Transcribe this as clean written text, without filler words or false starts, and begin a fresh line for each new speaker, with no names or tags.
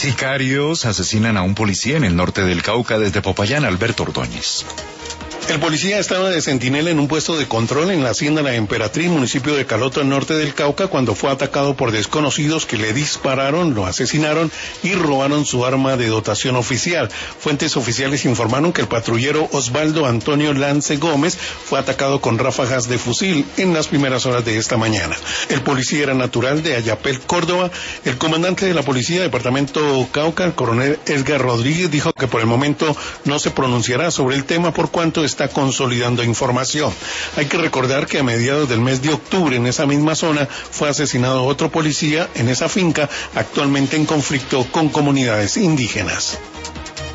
Sicarios asesinan a un policía en el norte del Cauca desde Popayán. Alberto Ordóñez.
El policía estaba de centinela en un puesto de control en la hacienda La Emperatriz, municipio de Caloto, al norte del Cauca, cuando fue atacado por desconocidos que le dispararon, lo asesinaron y robaron su arma de dotación oficial. Fuentes oficiales informaron que el patrullero Osvaldo Antonio Lance Gómez fue atacado con ráfagas de fusil en las primeras horas de esta mañana. El policía era natural de Ayapel, Córdoba. El comandante de la policía, departamento Cauca, el coronel Edgar Rodríguez, dijo que por el momento no se pronunciará sobre el tema por cuanto está consolidando información. Hay que recordar que a mediados del mes de octubre en esa misma zona fue asesinado otro policía en esa finca, actualmente en conflicto con comunidades indígenas.